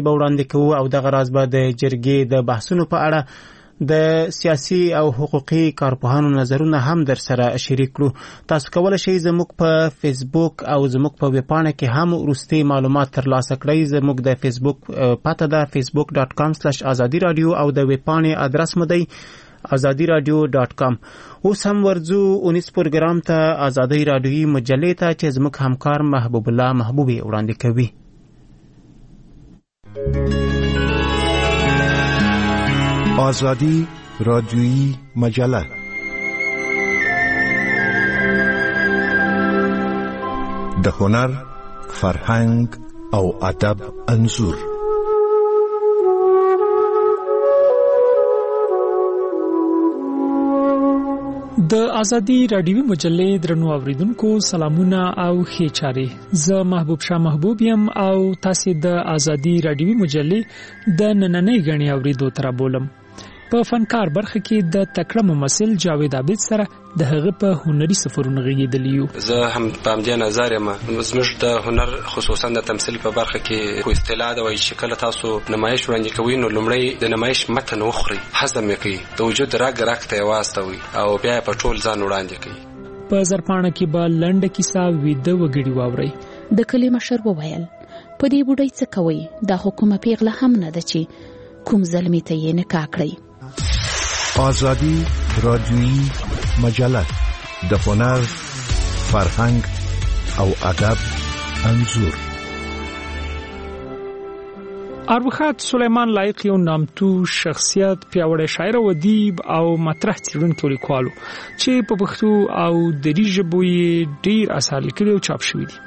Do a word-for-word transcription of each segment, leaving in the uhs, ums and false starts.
به وړاندې کوو او دغه راز به د جرګې د بحثونو په اړه د سیاسي او حقوقي کارپوهانو نظرونه هم در سره شریک کړو. تاسو کولی شئ زموږ په فیسبوک او زموږ په ویبپاڼه کې هم وروستي معلومات ترلاسه کړئ. زموږ د فیسبوک پته ده فیسبوک ډاټ کام سلیش ازادي رادیو او د ویبپاڼې ادرس مو دی ازادي رادیو ډاټ کام. اوس هم ورځو اونیس پروګرام ته ازادي رادیوي مجلې ته چې زموږ همکار محبوب الله محبوبي وړاندې کوي. آزادی رادیویی مجله د هنر، فرهنګ او ادب انځور. د ازادي رادیوي مجلې درنو اوریدونکو سلامونه او ښه چاري. زه محبوب شاه محبوب يم او تاسو د ازادي رادیوي مجلې د نننۍ غني اوریدو تر بولم. په فنکار برخه کې د تکړه ممثل جاوید عابد سره د هغه په هنري سفرونو غږیدلیو. زه هم په دې نظر یم زموږ د هنر خصوصا د تمثيل په برخه کې کوم اصطلاح د وایي چې کله تاسو نمایش وړاندې کوئ نو لومړی د نمایش متن وخوري، هضم یې کوي، د وجود راګ راګ ته واستوي او بیا په ټول ځان وړاندې کوي. په زرپاڼه کې به لنډه کیسه ویده وګړي واوري. د کلی مشر وویل په دې بوډۍ څه کوي؟ دا حکومت پیغله هم نه ده چې کوم ظلمي ته یې نه کاکړي. آزادی رادیویی مجله د هنر، فرهنګ او ادب انځور. ارواښاد سلیمان لایق یو نامتو شخصیت، پیاوړی شاعر او ادیب او مطرح څېړونکی لیکوال چې په پښتو او دري ژبو یې ډېر اثار لیکلي او چاپ شوي دي.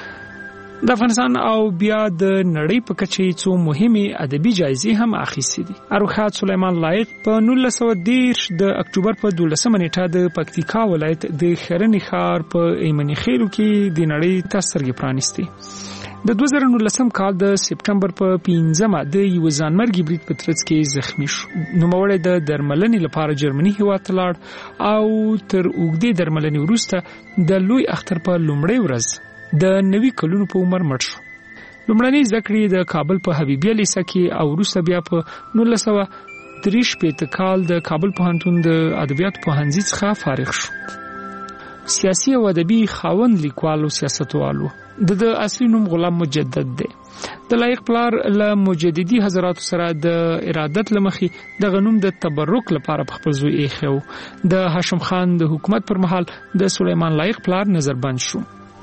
د افغانستان او بیا د نړۍ په کچه څو مهمه ادبي جایزې هم اخیستې دي. ارواښاد سلیمان لایق په نولس سوه دېرش د اکتوبر په دولسمه نیټه د پکتیکا ولایت د خرنې ښار په ایمني خیلو کې د نړۍ ته سترګې پرانیستې. د دوه زره نولسم کال د سپټمبر په پنځمه د یو ځانمرګي برید په ترڅ کې زخمی شو. نوموړی د درملنې لپاره جرمني هیواد ته لاړ او تر اوږدې درملنې وروسته د لوی اختر په لومړۍ ورځ د نوي کلونو په عمر مړ شو. لومړنۍ زده کړې د کابل په حبیبیه لیسه کې او وروسته بیا په نولس سوه درې شپېته کال د کابل پوهنتون د ادبیاتو پوهنځي څخه فارغ شو. سیاسي او ادبي خاوند لیکوال او سیاستوال و. د د اصلي نوم غلام مجدد دی. د لایق پلار له مجددي حضراتو سره د ارادت لمخې د غنوم د تبرک لپاره په خپل زوی ایښی و. د هاشم خان د حکومت پر مهال د سلیمان لایق پلار نظربند شو.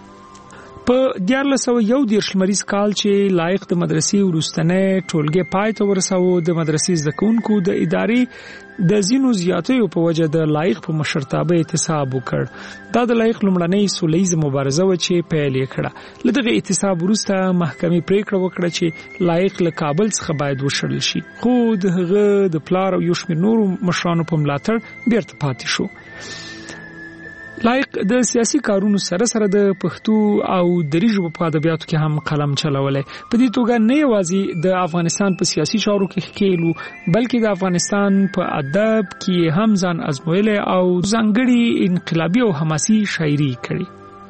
په دیارلس سوه یو دېرش لمریز کال چې لایق د مدرسې وروستنۍ ټولګې پای ته ورساوه، د مدرسې زده کوونکو د ادارې د ځینو زیاتیو په وجه د لایق په مشرتابه اعتصاب وکړ. دا د لایق لومړنۍ سولیزه مبارزه و چې پیل یې کړه. له دغه اعتصاب وروسته محکمې پریکړه وکړه چې لایق له کابل څخه باید وشړل شي، خو د هغه د پلار او یو شمېر نورو مشرانو په ملاتړ بیرته پاتې شو. لایق د سیاسي کارونو سره سره د پښتو او دري ژبو په ادبیاتو کې هم قلم چلولای. په دې توګه نه یوازې د افغانستان په سیاسي چارو کې ښکیلو بلکې د افغانستان په ادب کې هم ځان ازمویلی او ځانګړي انقلابي او حماسي شاعري کړې.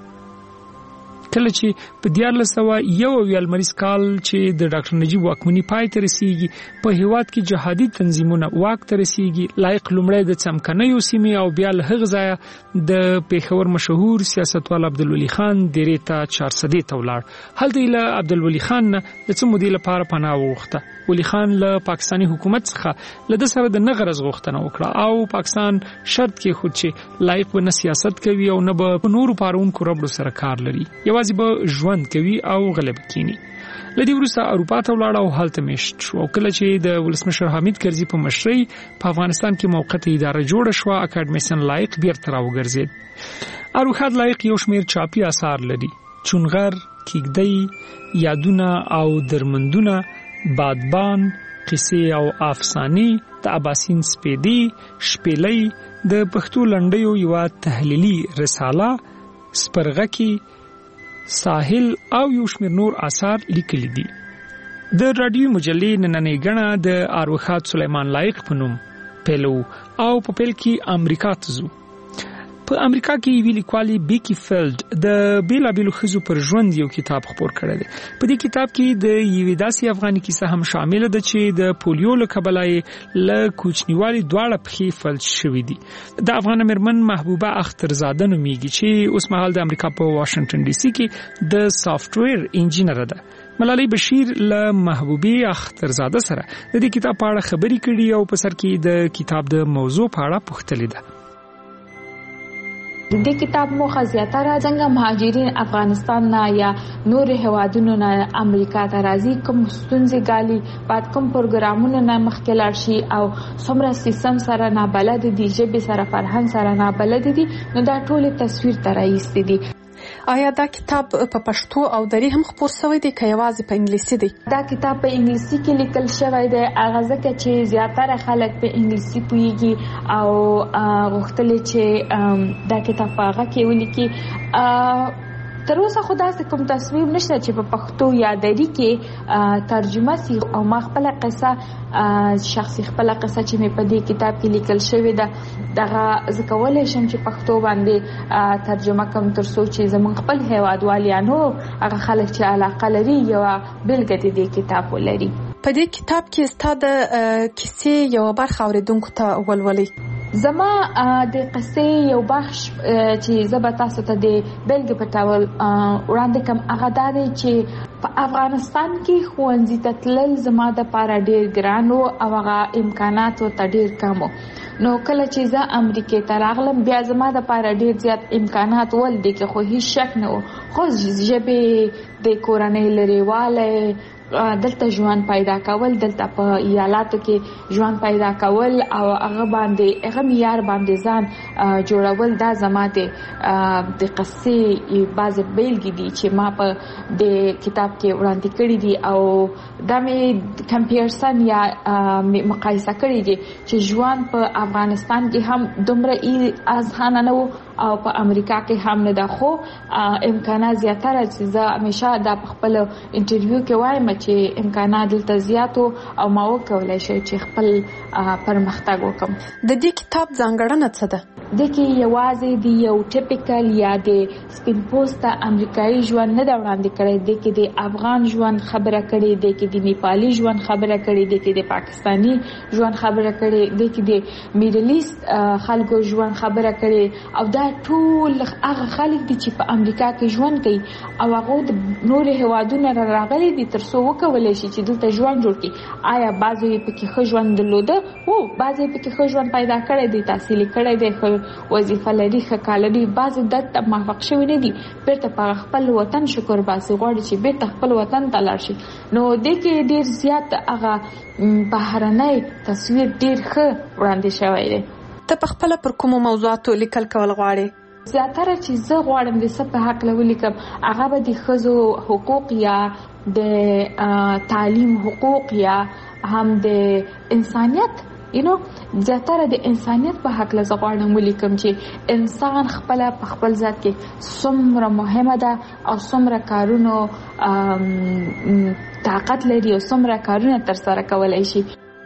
کله چې په دیارلس سوه یو اویا لمریز کال چې د ډاکټر نجیب واکمني پای ته رسیږي، په هیواد کې جهادي تنظیمونه واک ته رسیږي، لایق لومړی د څمکنیو سیمې او بیا له هغه ځایه د پیښور مشهور سیاستوال عبدالولي خان دیرې ته چارسدې ته ولاړ. هلته یې له عبدالولي خان نه د څه مودې لپاره پناه وغوښته. ولی خان له پاکستاني حکومت څخه له ده سره د نه غرض غوښتنه وکړه او پاکستان شرط کې خود چې لایق به نه سیاست کوي او نه به په نورو پارونکو ربړو سره کار لري، یوازې به ژوند کوي او غلبه کینی. له دې وروسته اروپا ته ولاړ او هلته میشت شو. او کله چې د ولسمشر حامد کرزي په مشرۍ په افغانستان کې موقته اداره جوړه شوه، اکاډمیسن لایق بیرته راوګرځېد. ارواښاد لایق یو شمېر چاپي آثار لري: چونغر، کیږدۍ، یادونه او درمندونه، بادبان، قصې او افسانې، د اباسین سپیدې، شپېلۍ، د پښتو لنډیو یوه تحلیلي رساله، سپرغکي، ساحل او یو شمېر نور آثار لیکلي دي. د رادیو مجلې نننۍ ګڼه د ارواښاد سلیمان لایق په نوم پیلو او په پیل کې امریکا ته ځو. په امریکا کې ویلي کوالی بیکی فیلډ د بیلابیلو خزو پر ژوند یو کتاب خپور کړی دی. په دې کتاب کې د یوې داسې افغاني کیسه هم شامل ده چې د پولیو له کبله یې له کوچنیوالي دواړه پښې فلج شوي دي. د افغان میرمن محبوبه اخترزاده نومیږي چې اوس مهال د امریکا په واشنگټن ډي سي کې د سافټویر انجینر ده. ملالۍ بشیر له محبوبه اخترزاده سره د دې کتاب په اړه خبرې کړي او په سر کې د کتاب د موضوع په اړه پوښتلې ده. د دې کتاب موخه زیاتره څنګه مهاجرین افغانستان نه یا نور هوادونو نه امریکا ته راځي، کوم ستونزې ګالي، بعد کوم پروګرامونو نه مخکې لاړ شي او څومره سیستم سره نه بلد دي، ژبې سره فرهنګ سره نه بلد دي، نو دا ټول تصویر ته راایستي دي. آیا دا کتاب په پښتو او دری هم خپور شوی دی که یوازې په انګلیسي دی؟ دا کتاب په انګلیسي کې لیکل شوی دی، هغه ځکه چې زیاتره خلک په انګلیسي پوهیږي او غوښتل چې دا کتاب په هغه کې ولیکي. تر اوسه خو داسې کوم تصویر نشته چې په پښتو یا دری کې ترجمه سي، او ما خپل قصه شخصي خپل قصه چې مې په دې کتاب کې لیکل شوی ده دغه زکولای شم چې پښتو باندې ترجمه کوم تر څو چې زموږ خپل هیوادوالانو هغه خلک چې علاقه لري یو بلګه دې کتاب ولري. په دې کتاب کې ستاسو د کیسې یو برخه اوریدونکو ته ولولئ. زما د قصې یو بخش چې زه به تاسو ته د بلګې په ډول وړاندې کوم هغه دا دی چې په افغانستان کې ښوونځي ته تلل زما دپاره ډېر ګران و او هغه امکانات ورته ډېر کم و. نو کله چې زه امریکې ته راغلم بیا زما دپاره ډېر زیات امکانات ول دي کې خو هیڅ شک نه و، خو ژبې د کورنۍ لرېوالی، دلته ژوند پیدا کول، دلته په ایالاتو کې ژوند پیدا کول او هغه باندې هغه معیار باندې ځان جوړول، دا زما د د قصې بعضې بیلګې دي چې ما په د کتاب کې وړاندې کړي دي او دا مې کمپیرسن یا مقایسه کړي دي چې ژوند په افغانستان کې هم دومره اسانه نه و او په امریکا کې هم نه ده، خو امکانات زیاتره چې زه همیشه دا په خپل انټرویو کې وایم چې امکانات دلته زیات او ما وکولای شم چې خپل پرمختګ وکم. د دې کتاب ځانګړنه څه ده؟ د کې یوازې د یو ټیپیکل یا د سپین پوسټ امریکایي ژوند نه دا وړاندې کړی، د کې د افغان ژوند خبره کړي، د کې د نیپالي ژوند خبره کړي، د کې د پاکستاني ژوند خبره کړي، د کې د میډل ایست خلکو ژوند خبره کړي، او دا ټول هغه خلک دي چې په امریکا کې ژوند کوي او هغه د نور هوادونو راغلي دي تر څو وکولای شي چې دلته ژوند جوړ کړي. آیا بعضی پکې ښه ژوند درلوده؟ هو، بعضی پکې ښه ژوند پیدا کړی دی، تحصیل کړی دی، ښه وظیفه لري، ښه کار لري، بعضی دلته موفق شوي نه دي، بیرته په خپل وطن شکر باسي، غواړي چې بیرته خپل وطن ته لاړ شي. نو دې کې ډېر زیات هغه بهرنی تصویر ډېر ښه وړاندې شوی دی. ته په خپله پر کومو موضوعاتو لیکل کول غواړې؟ زیاتره چې زه غواړم د څه په حق ولیکم هغه به د ښځو حقوق یا د تعلیم حقوق یا هم د انسانیت یو نو زیاتره د انسانیت په حق زه غواړم ولیکم چې انسان خپل په خپل ذات کې څومره مهمه ده او څومره کارونو طاقت لري او څومره کارونه ترسره کولی شي.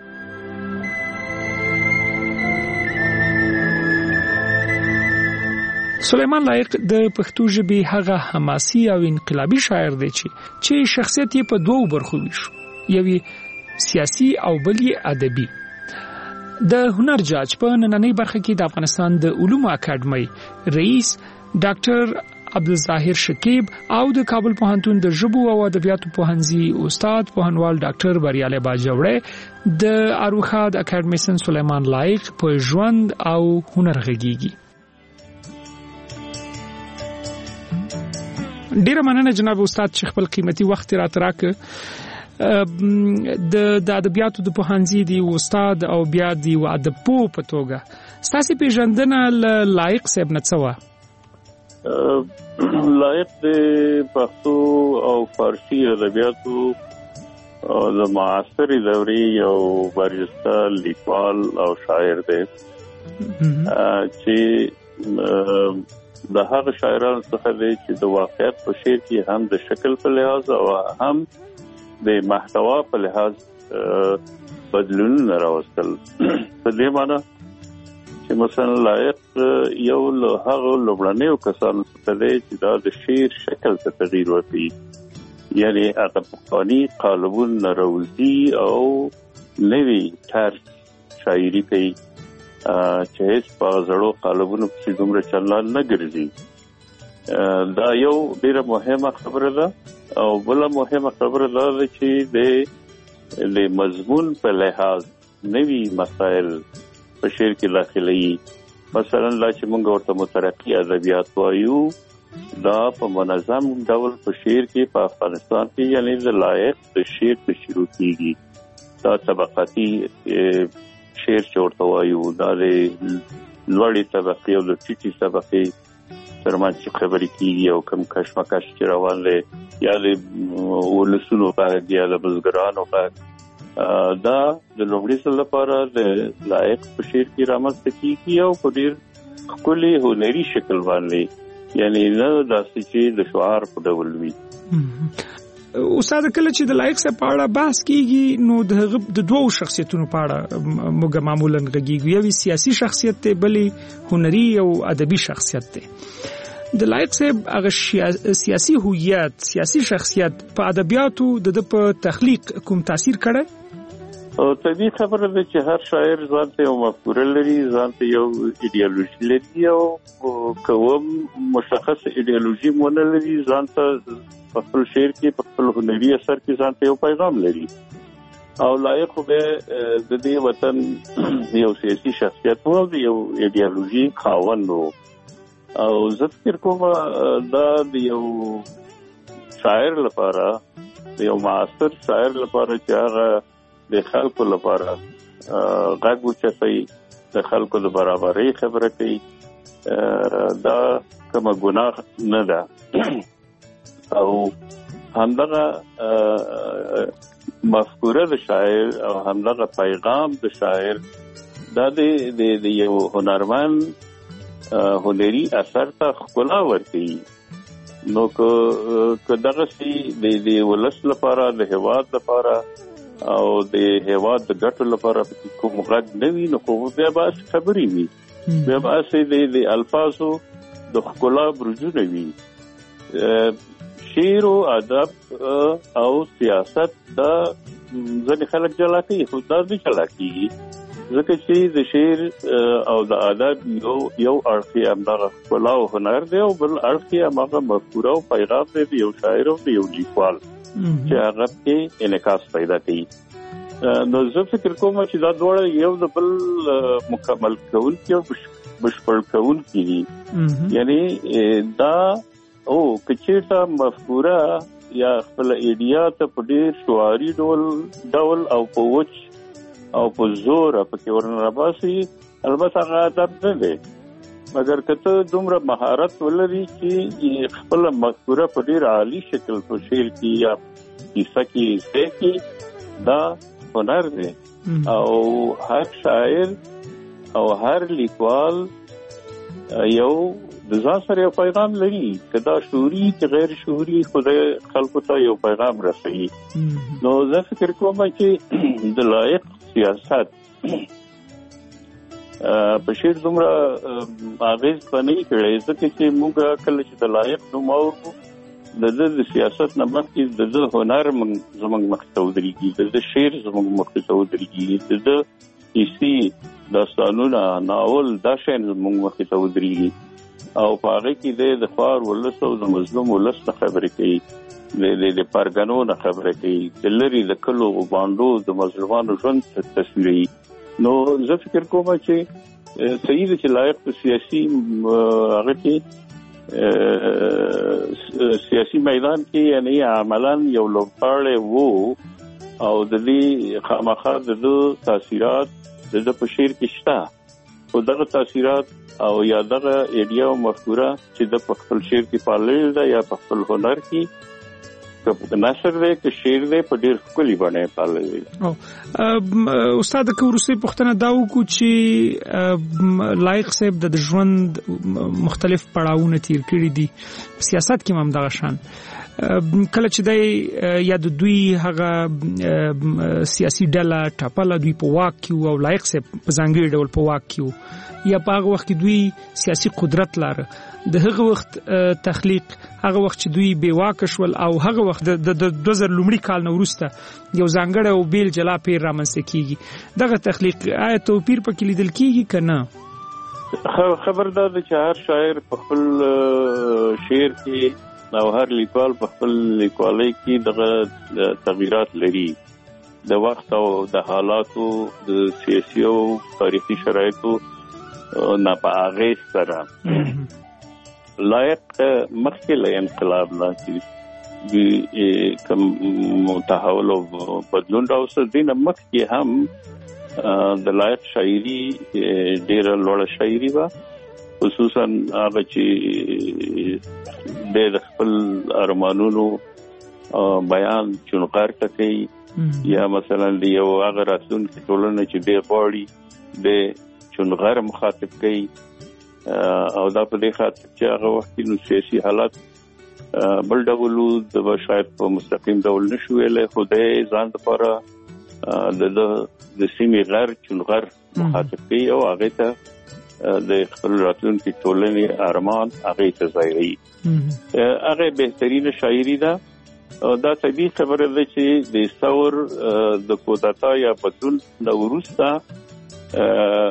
سلیمان لایق د پښتو ژبې هغه حماسي او انقلابي شاعر دی چې چې شخصیت یې په دوو برخو ویشو، یوی سیاسي او بل یې ادبي. د هنر جاج په نننۍ برخه کې د افغانستان د علومو اکاډمۍ رئیس ډاکټر عبدالظاهر شکیب او د کابل پوهنتون د ژبو او ادبیاتو پوهنځي استاد پوهنوال ډاکټر بریالی باجوړی د اروخاد اکاډمیسن سلیمان لایق په ژوند او هنر غږیږي. ډیره مننه جناب استاد چې خپل قیمتي وخت راته راکړ. د ادبیاتو د پوهنځي دی استاد او بیا دی ادب پوه په توګه ستاسو پیژندنه لایق صاحب نه څه وه؟ لایق د پښتو او فارسی ادبیاتو د معاصرې دورې یو برجسته لیکوال او شاعر دی چې د هغه شاعرانو څخه دی چې د واقعیت په شعر کې هم د شکل په لحاظ او هم د محتوا په لحاظ بدلونونه راوستل. په دې معنی چې مثلا لایق یو له هغه لومړنیو کسانو څخه دی چې دا د شعر شکل ته تغییر ورکړي، یعنی هغه پخواني قالبونه راوځي او نوي طرز شاعري کوي چې هیڅ په زړو قالبونو پسې دومره چلان نه ګرځي. دا یو ډیره مهمه خبره ده او بله مهمه خبره دا ده چې د د مضمون په لحاظ نوي مسائل په شعر کې داخلي. مثلا لا چې موږ ورته مترقي ادبیات وایو، دا په منظم ډول په شعر کې په افغانستان کې یعنی د لایق د شعر په شروع کېږي. دا طبقاتي شعر چورته وایو، دا د لوړې طبقې او د ټیټې طبقې ترمنځ خبرې کېږي او کوم کشمکش چې روان دی یا د ولسونو غږ یا د بزګرانو غږ. دا د لومړي ځل لپاره د لایق په شعر کې رامنځته کېږي او په ډېر ښکلي هنري شکل باندې، یعنی نه داسې چې د شعار په ډول وي. استاد کله چې د لایق څخه په اړه بحث کیږي نو د دوو شخصیتونو په اړه موږ معمولا غږیږو، یو سیاسي شخصیت دی بلې هنري او ادبي شخصیت دی. د لایق څخه هغه سیاسي هویت، سیاسي شخصیت په ادبیاتو د په تخلیق کوم تاثیر کړی؟ او طبیعي خبره ده چې هر شاعر ځان ته یو مفکوره لري، ځان ته یو ایډیالوژي لري او کوم مشخص ایډیالوژي مونږ لري، ځان ته په خپل شعر کې په خپل هنري اثر کې ځان ته یو پیغام لري. او لایق به د دې وطن یو سیاسي شخصیت وو، یو ایډیالوژي خاوند وو. او زه فکر کوم دا د یو شاعر لپاره، د یو معاصر شاعر لپاره چې هغه د خلکو لپاره غږ اوچتوي، د خلکو د برابرۍ خبره کوي، دا کومه ګناه نه ده. او همدغه مفکوره د شاعر او همدغه پیغام د شاعر دا د یو هنرمند هنري اثر ته ښکلا ورکوي. نو که دغسې د ولس لپاره، د هېواد لپاره او د هېواد د ګټو لپاره کوم غږ نه وي، نو خو بیا به هسې خبرې وي، بیا به هسې د الفاظو د ښکلا برجونه وي. شعر او ادب او سیاست دا ځینې خلک جلا کوي، خو دا نه جلا کېږي، ځکه چې د شعر او د ادب یو یو اړخ یې همدغه ښکلا او هنر دی او بل اړخ یې هماغه مفکوره او پیغام دی د یو شاعر او د یو لیکوال چې هغه کې انعکاس پیدا کوي. نو زه فکر کوم چې دا دواړه یو د بل مکمل کوونکي او بشپړ کوونکي دي. یعنی دا او که چېرته مفکوره یا خپل ایډیا ته په ډېر شعاري ډول ډول او په وچ او په زور پکې ورننباسي، البته هغه ادب نه دی. مګر که ته دومره مهارت ولري چې خپل مفکوره په ډېر عالي شکل په شعر کې یا کیسه کې ځای کړي، دا هنر دی. او هر شاعر او هر لیکوال یو د ځان سره یو پیغام لري، که دا شعوري که غیر شعوري، خدای خلکو ته یو پیغام رسوي. نو زه فکر کوم چې د لایق سیاست په شعر دومره اغېز به نه کړی، ځکه چې موږ کله چې د لایق نوم اورو، د ده د سیاست نه مخکې د ده هنر زموږ مخې ته ودرېږي، د ده شعر زموږ مخې ته ودرېږي، د ده کیسې، داستانونه، ناول، دا شیان زموږ مخې ته ودرېږي. او په هغه کې دی د خوار ولس او د مظلوم ولس نه خبرې کوي، د پرګنو نه خبرې کوي، د لرې د کلو بانډو د مظلومانو ژوند تصویروي. نو زه فکر کوم چې صحیح ده چې لایق په سیاسي هغه کې سیاسي میدان کې یعنی عملاً یو لوبغاړی وو او د دې خامخا د ده تاثیرات د ده په شعر کې شته، خو دغه تاثیرات او یا دغه ایډیا او مفکوره چې د په خپل شعر کې پالل ده یا په خپل هنر کې که نثر دی که شعر دی په ډېر ښکلي بڼه یې پاللی دی. استاد که وروستۍ پوښتنه دا وکړو چې لایق صاحب د ژوند مختلف پړاوونه تیر کړي دي، په سیاست کې هم همدغه شان کله چې د یا د دوی هغه سیاسي ډله ټاپله دوی په واک کې او لایق سه په ځانګړي ډول په واک کې یا په هغه وخت کې دوی سیاسي قدرت لاره د هغه وخت تخلیق هغه وخت چې دوی بې واک شول او هغه وخت د دوه زره لومړي کال نه وروسته یو ځانګړی او بیل جلا پیر رامنځته کیږي دغه تخلیق آیا توپیر پکې لیدل کیږي که نه؟ خبردار دی چې هر شاعر په خپل شعر کې او هر لیکوال په خپل لیکوالۍ کې دغه تغییرات لري د وخت او د حالاتو د سیاسي او تاریخي شرایطو نه په اغېز سره لایق مخکې له انقلاب نه چې کوم تحول او بدلون راوسته دي نه مخکې هم د لایق شاعري ډېره لوړه شاعري وه خصوصا هغه چې د خپل ارمانونو بیان چونغار کوي یا مثلا د یو هغه راتلونکي ټولنه چې دی غواړي د چونغار مخاطب کوي او دا په دې خاطر چې هغه وخت نو سیاسي حالات بل ډول د شاید په مستقیم ډول نشو ویلای خو د ځان لپاره د د سیمې غیر چونغر مخاطب کوي او هغه ته د خپل راتلونکي ټولنې ارمان هغه ته ځایوي هغه بهترینه شاعري ده دا طبیعي خبره ده چې د ثور د کودتا یا بدلون د وروسته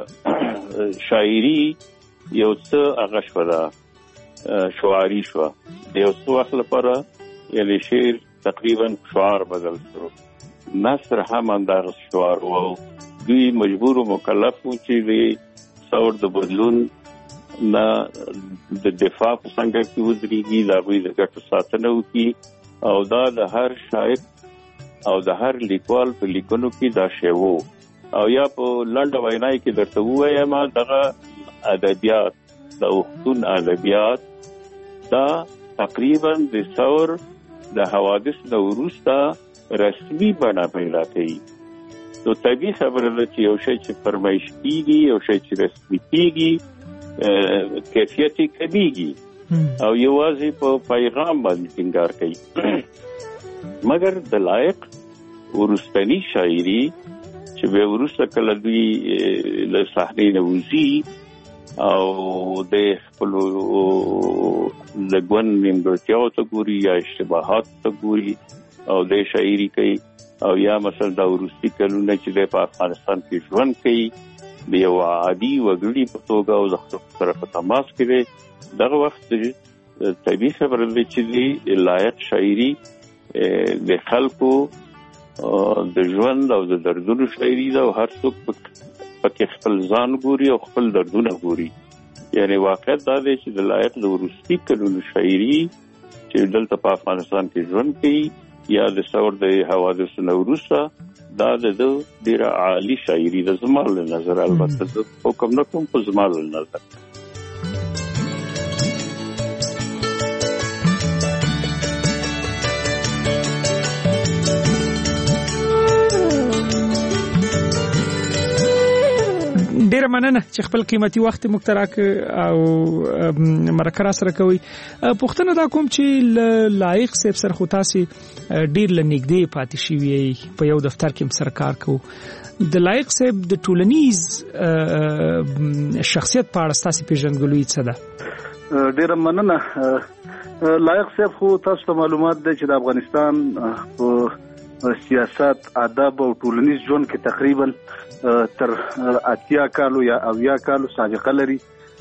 شاعري یو څه هغه شو ده شعاري شو د یو څه وخت لپاره یعنی شعر تقریبا شعار بدل شو نثر هم انداز شعار و دوی مجبور و مکلف و چې د ثور د بدلون نه د دفاع په څنګه کې ودرېږي د هغوی د ګټو ساتنه وکړي او دا د هر شاعر او د هر لیکوال په لیکنو کې دا شی و او یا په لنډه وینا کې درته ووایم دغه ادبیات د وختون ادبیات دا تقریبا د ثور د حوادث د وروسته رسمي بڼه پیدا کوي نو طبیعي خبره ده چې یو شی چې فرمایش کیږي یو شی چې رسمي کیږي کیفیت یې کمیږي او یوازې په پیغام باندې ټینګار کوي مګر د لایق وروستنی شاعري چې به وروسته کله دوی له صحنې نه وځي او د خپل لګون نیمګړتیاو ته ګوري یا اشتباهات ته ګوري او د شاعري کوي او یا مثلا د وروستي کلونه چې په افغانستان کې ژوند کوي د یو عادي وګړي په توګه او د خپل سره په تماس کې دغه وخت طبیعي خبره ده چې د لایق شاعري د خلکو د ژوند او د دردونو شاعري ده او هر څوک پکې خپل ځان ګوري او خپل دردونه ګوري یعنی واقعیت دا دی چې د لایق د وروستي کلونو شاعري چې دلته په افغانستان کې ژوند کوي یا د ثور د حوادثو نه وروسته دا د ډېره عالي شاعري ده زما له نظره البته زه حکم نه کوم په زما له نظر ډیر مننه چې خپل قیمتي وخت مو تراک او مرکه سره کوي پښتنه دا کوم چې لایق صاحب سره خو تاسو ډیر لنګدې پاتې شوی په یو دفتر کې سره کار کوو د لایق صاحب د ټولنیز شخصیت په اړه تاسو پیژندګلوي څه ده؟ ډیر مننه لایق صاحب خو تاسو ته معلومات ده چې د افغانستان په سیاست ادب او ټولنیز ژوند کې تقریبا تر اتیا کالو یا اویا کالو سابقه لري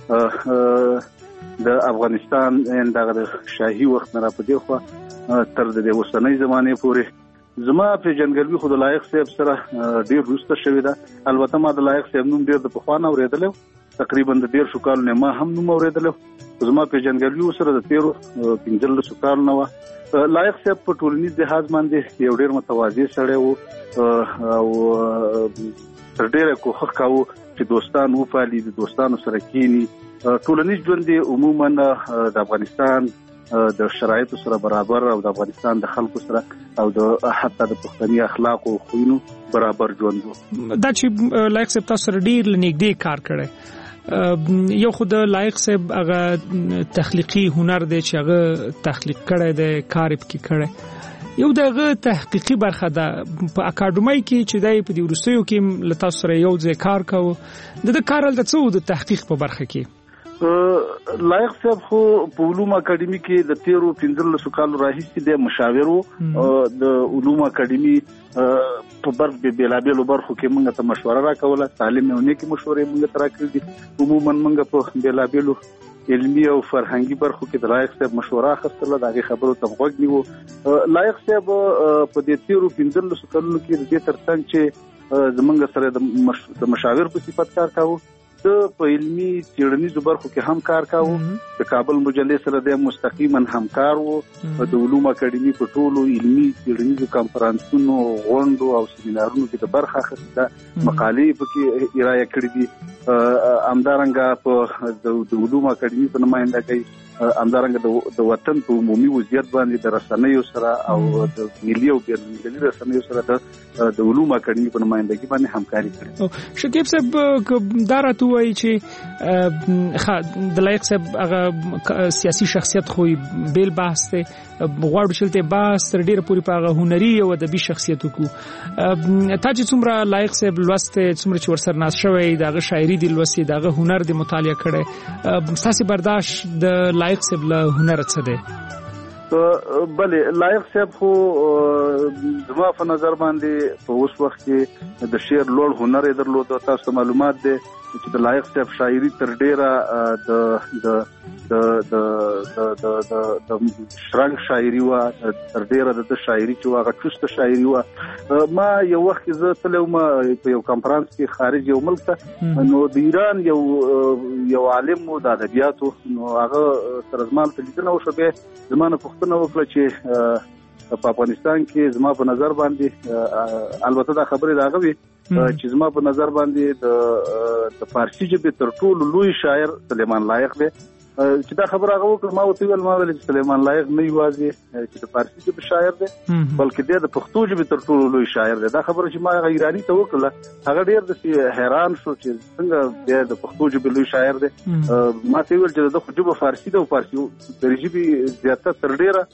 د افغانستان دغه شاهي وخت نه را پدې خو تر د اوسنۍ زمانه پورې زما په جنګلوي خود لایق صاحب سره ډیر روسته شوی دا البته ما د لایق صاحب نوم ډیر د پخوانه اوریدل تقریبا د ډیر شو کال نه ما هم نوم اوریدل زما په جنګلوي سره د تیرو پنځل شو کال نه لایق صاحب په ټولنیز لحاظ باندې یو ډیر متواضع سړی وو او تر ډیره کوښښ کاوه چې دوستان وپالي د دوستانو سره کینی ټولنیز ژوند عموما د افغانستان د شرایطو سره برابر او د افغانستان د خلکو سره او د حتی د پښتني اخلاق او خوینو برابر ژوند دا چې لایق صاحب تاسو سره ډیر لنګدې کار کړی یو خود لایق صاحب هغه تخلیقي هنر دی چې هغه تخلیق کړی دی کار پکې کړی یو دغه تحقیقي برخه ده په اکاډمۍ کې چې دای په دې ورسېو کې لتا سره یو ځای کار کاوه د کار د څو د تحقیق په برخه کې لایق صاحب خو په علوم اکیډمي کې د تیرو پنځلسو کالو راهیسې د مشاور وو د علوم اکیډمي په برخه به بلابلو برخو کې موږ ته مشوره راکوله تعلیم او نیکی مشورې موږ ته راکړې دي عموما موږ په بلابلو علمي او فرهنګي برخو کې د لایق صاحب مشوره اخیستله د هغې خبرو ته غوږ نیو لایق صاحب په دې تیرو پنځلسو کلونو کې د دې ترڅنګ چې زموږ سره د مشاور په صفت کار کاوه د په علمي څېړنیزو برخو کې هم کار کاوه د کابل مجلې سره د مستقیما همکار وو د علوم اکیډمي په ټولو علمي څېړنیزو کنفرانسونو غونډو او سیمینارونو کې د برخه اخیسته مقالې پکې ارائه کړې دي همدارنګه په د علوم اکیډمي په نمائندګۍ همدارنګه د وطن په عمومي وضعیت باندې د رسنیو سره او د ملي او بین المللي رسنیو سره د علوم اکیډمي په نمائندګۍ باندې همکاري کړې. شکیب صاحب دا راته وایي چې د لایق صاحب هغه سیاسي شخصیت خو بیل بحث دی غواړو چې ته بحث تر ډیره پورې په هغه هنري او ادبي شخصیت وکړو. تا چې څومره لایق صاحب لوست څومره چې ورسره ناست شوی دغه شاعري دی لوستي دغه هنر دی مطالعه کړي ساسي برداشت د لایق صاحب له هنر څه دی؟ بلې لایق صاحب خو زما په نظر باندې په اوس وخت کې د شعر لوړ هنر یې درلود. تاسو ته معلومات دی چې د لایق صاحب شاعري تر ډیره د د د د د د شرنګ شاعري وا تر ډیره د شاعري چې واغه چوسته شاعري وا. ما یو وخت زه تلم په یو کانفرنس کې خارج یو ملک ته نو د ایران یو یو عالم و د ادبیاتو نو هغه سره زما ته لیدنه وشوه به زمانه پوښتنه وکړه چې په افغانستان کې زما په نظر باندې البته دا خبره راغوي چې زما په نظر باندې د د فارسی ژبې تر ټولو لوی شاعر سلیمان لایق دی چې دا خبره هغه وکړه ما ورته ویل ما ویل چې سلیمان لایق نه یوازې چې د فارسی ژبې شاعر دی بلکې د پښتو ژبې تر ټولو لوی شاعر دی. دا خبره چې ما هغه ایراني ته وکړه هغه ډېر د حیران شو چې څنګه دی د پښتو ژبې لوی شاعر دی. ما ته ویل چې د خو ژبه فارسی ده او فارسی د ژبې زیاته تر ډیره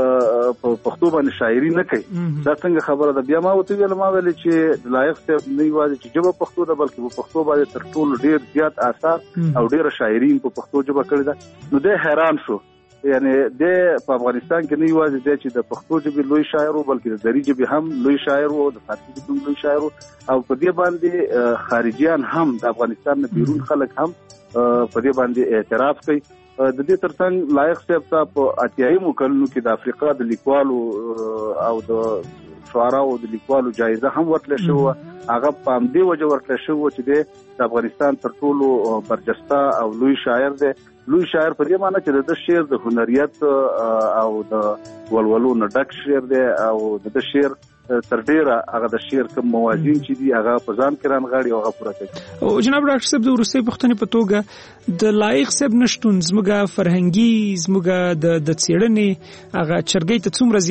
په پښتو باندې شاعري نه کوي. دا څنګه خبره ده؟ بیا ما ورته ویل ما ویل چې لایق صاحب نه یوازې چې ژبه پښتو ده بلکې په پښتو باندې تر ټولو ډیر زیات آثار او ډیره شاعري په پښتو ژبه کړې ده. نو د حیران شو یعنی د په افغانستان کې نه یوازې د چې د پښتو ژبې لوی شاعر وو بلکې د دري ژبې هم لوی شاعر وو د فارسی ژبې لوی شاعر وو او په دې باندې خارجيان هم د افغانستان نه بیرون خلک هم په دې باندې اعتراف کوي. د دې ترڅنګ لایق صاحب ته په اتیایمو کلونو کې د افریقا د لیکوالو او د شعراو د لیکوالو جایزه هم ورکړل شوه. هغه په همدې وجه ورکړل شوه چې د افغانستان تر ټولو برجسته او لوی شاعر دی. لوی شاعر په دې معنی چې د شعر د هنریت او د ولولو نه ډک شعر دی او د شعر تر ډیره هغه د شعر کوم موازین چې دي هغه په ځان کې رانغاړي او هغه پوره کوي. او جناب ډاکټر صاحب د وروستۍ پوښتنې په توګه د لایق صاحب نشټون زموږه فرهنګي زموږه د د څېړنې هغه چرګۍ ته څومره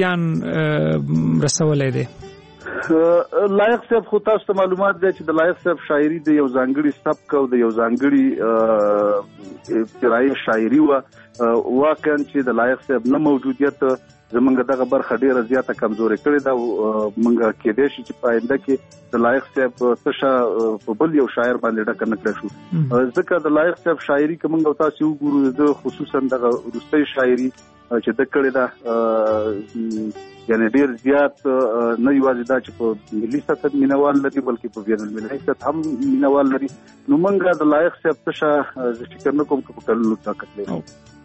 زیان رسولی دی؟ لایق صاحب خو تاسو ته معلومات دی چې د لایق صاحب شاعري د یو ځانګړي سبک او د یو ځانګړي ابتدایي شاعري وه. واقعا چې د لایق صاحب نه موجودیت زمونږ دغه برخه ډیره زیاته کمزوري کړې ده. مونږ کېدای شي چې په آینده کې د لایق صاحب تشه په بل یو شاعر باندې ډکه نه کړی شو ځکه د لایق صاحب شاعري که مونږ تاسو وګورو د خصوصا دغه وروستۍ شاعري چې د کړې ده یعنی ډیر زیات نه یوازې دا چې په ملي سطح مینوال لري بلکې په بین المللي سطح هم مینوال لري. نو مونږ د لایق صاحب تشه زه فکر نه کوم چې په کلونو طاقت لري.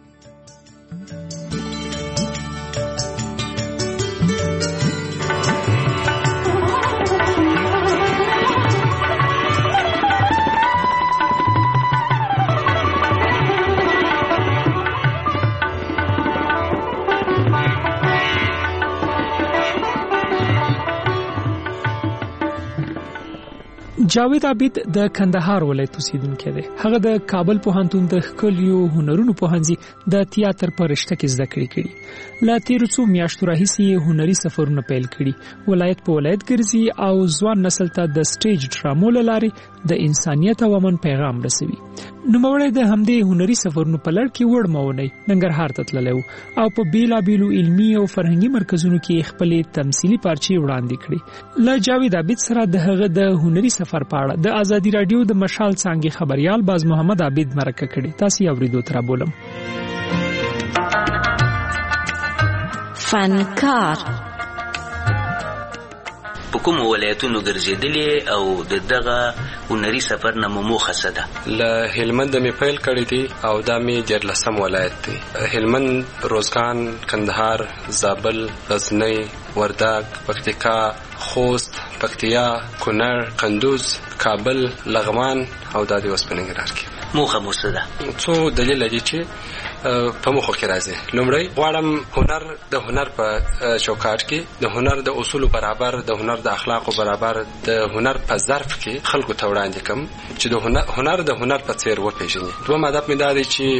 جاوید عابد د کندهار ولایت اوسیدونکی دی. هغه د کابل پوهنتون د ښکلیو هنرونو پوهنځي د تیاتر په رشته کې زده کړې کړي. لا تیرو څو میاشتو راهیسې هنري سفرونه پیل کړي. ولایت په ولایت ګرځي او ځوان نسل ته د سټیج ډرامو له لارې د انسانیت او امن پیغام رسوي. نوموړی د همدې هنري سفرونو په لړ کې وړ مونی ننګرهار ته تللی او په بیلابیلو علمي او فرهنګي مرکزونو کې خپلې تمثیلي پارچې وړاندې کړې. له جاوید عابد سره د هغه د هنري سفر په اړه د ازادي رادیو د مشال څانګې خبريال باز محمد عابد مرکه کړي. تاسو یې اوریدو تر بولم. فنکار په کوم ولایتونو ګرځېدلې او د دغه هنري سفر نه موخه څه ده؟ له هلمند مې پیل کړی دی او دا مې دیارلسم ولایت دی. هلمند، روزګان، کندهار، زابل، غزنی، وردګ، پکتیکا، خوست، پکتیا، کونړ، قندوز، کابل، لغمان او دا د اوس په ننګرهار کې. موخه مو څه ده؟ څو دلیل دی چې په مخه کې راځي. لومړی غواړم هنر د هنر په چوکاټ کې د هنر د اصولو برابر، د هنر د اخلاقو برابر، د هنر په ظرف کې خلکو ته وړاندې کوم چې د هنر هنر د هنر په څیر وپېژني. دوم هدف مې دا دی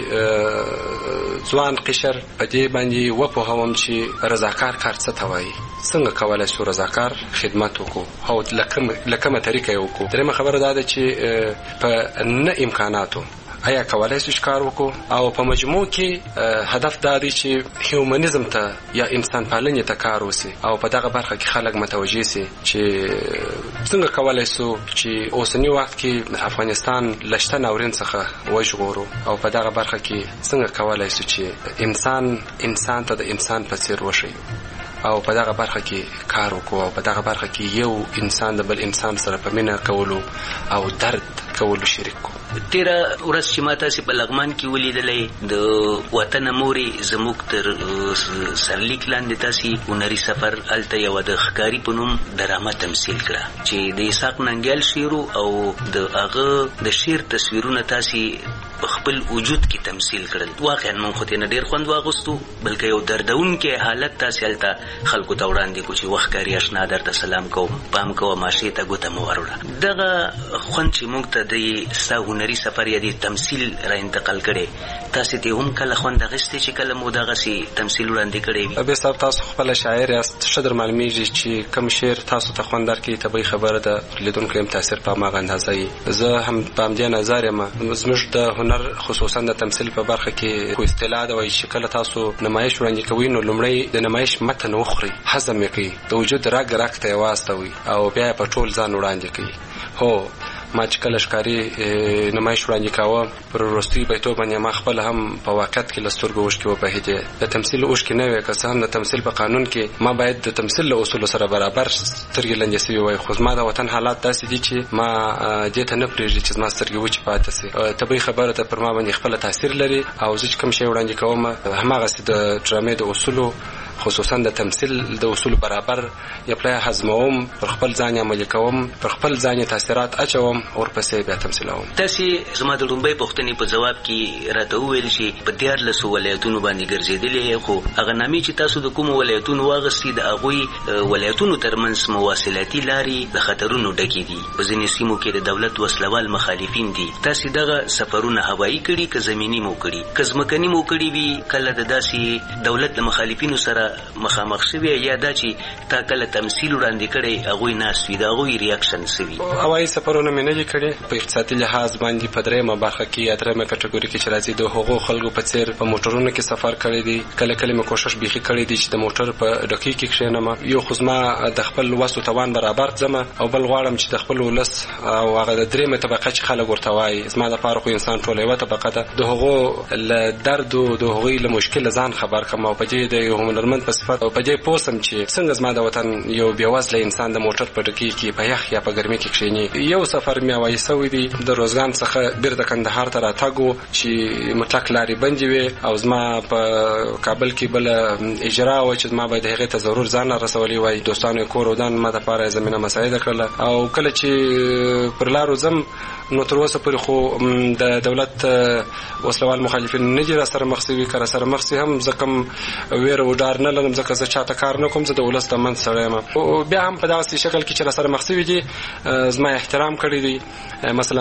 چې ځوان قشر په دې باندې وپوهوم چې رضاکار کار څه ته وایي، څنګه کولای شو رضاکار خدمت وکړو او له کومه طریقه یې وکړو. درېیمه خبره دا ده چې په نه امکاناتو آیا کولای شو کار وکړو او په مجموع کې هدف دا دی چې هیومنیزم ته یا انسان پالنې ته کار وسی او په دغه برخه کې خلک متوجه سي چې څنګه کولای شو چې اوسنی وخت کې افغانستان لشته ناورین څخه وژغورو او په دغه برخه کې څنګه کولای شو چې انسان انسان ته د انسان په څیر وشي او په دغه برخه کې کار وکړو او په دغه برخه کې یو انسان د بل انسان سره په مینه کولو او درد کولو شریک کو. تیرا ورځ چې ما تاسې په لغمان کې ولیدلی د وطن مورې زموږ تر سرلیک لاندې تاسې هنري سفر هلته یوه د ښکاري په نوم ډرامه تمثیل کړه چې د اسحاق ننګیال شعر او د هغه د شعر تصویرونه تاسې په خپل وجود کې تمثیل کړل. واقعا موږ خو ترې نه ډېر خوند واغوستو بلکې یو دردونکی حالت تاسې هلته خلکو ته وړاندې کړو چې وخت کاري اشنا درته سلام کوم، پام کوه ماشې ته ګوته مو وروړه. دغه خوند چې موږ ته د ستا هنري سفر یا د تمثیل را انتقال کړي تاسې ته هم کله خوند اخیستی چې کله مو دغسې تمثیل وړاندې کړی وي؟ ابي صاحب تاسو خپله شاعر یاست، ښه در معلومیږي چې کوم شعر تاسو ته خوند درکوي طبیعي خبره ده، لیدونکی هم تاثیر په هماغه اندازه وي. زه هم په همدې نظر یم. زموږ د هنر خصوصا د تمثیل په برخه کې کوم اصطلاح ده وایي چې کله تاسو نمایش وړاندې کوئ نو لومړی د نمایش متن وخورئ، هضم یې کوئ، د وجود رګ رګ ته یې واستوئ او بیا یې په ټول ځان وړاندې کوئ. هو ما چې کله ښکاري نمایش وړاندې کاوه پر وروستي بیتو باندې ما خپل هم په واقعیت کې له سترګو اوښکې وبهېدې. د تمثیل اوښکې نه وې، که څه هم د تمثیل په قانون کې ما باید د تمثیل له اصولو سره برابر سترګې لنجې سوي وای، خو زما د وطن حالات داسې دي چې ما دې ته نه پرېږدي چې زما سترګې وچې پاتې سي. طبیعي خبره ده پر ما باندې خپله تاثیر لري او زه چې کوم شی وړاندې کوم هماغسې د ډرامې د اصولو خصوصا د تمثیل د اصول برابر یا پلای هضموم، پر خپل ځان عملي کوم، پر خپل ځان تاثیرات اچوم او ورپسې بیا تمثیلوم. تاسې زما د لومړۍ پوښتنې په جواب کې راته وویل چې په دیارلسو ولایتونو باندې ګرځېدلې، خو هغه نامې چې تاسو د کومو ولایتونو واغستې د هغوی ولایتونو ترمنځ مواصلاتي لارې د خطرونو ډکې دي، په ځینې سیمو کې د دولت وسلوال مخالفین دي. تاسې دغه سفرونه هوایي کړي که زمیني مو کړي؟ که ځمکني مو کړي وي کله د داسې دولت له مخالفینو سره مخامخ شوی یا دا چې تا کله تمثیل وړاندې کړی هغوی ناست وي د هغوی ریاکشن څه وي؟ هوایي سفرونه مې نه دي کړي. په اقتصادي لحاظ باندې په درېیمه برخه کې یا درېیمه کټګوري کې چې راځي د هغو خلکو په څیر په موټرونو کې سفر کړی دی. کله کله مې کوشش بیخي کړی دی چې د موټر په ډکۍ کې کښېنم. یو خو زما د خپل وس او توان برابر ځم او بل غواړم چې د خپل ولس او هغه د درېیمه طبقه چې خلک ورته وایي زما دپاره خو انسان ټوله یوه طبقه ده، د هغو له درد د هغوی له مشکل ځان خبر کړم او په دې د یو هنرمند په صفت او په دې پوه سم چې څنګه زما د وطن یو بېوزله انسان د موټر په ډکۍ کې په یخ یا په ګرمۍ کې کښېني. یو سفر مې هوایي سوی دی د روزګان څخه بیرته کندهار ته راتګ و چې مطلق لارې بندې وې او زما په کابل کې بله اجرا وه چې زما باید هغې ته ضرور ځان رسولی وای. دوستانو یې کور ودان ما دپاره زمینه مساعده کړله او کله چې پر لارو ځم نو تر اوسه پورې خو د دولت وسلوال مخالفین نه دي را سره مخ سوي، که را سره مخ سي هم زه کوم ویره و ډار نه لرم ځکه زه چاته کار نه کوم، زه د ولس د منځ سړی یم. بیا هم په دغسې شکل کې چې را سره مخ سوي دي زما احترام کړی دی. مثلا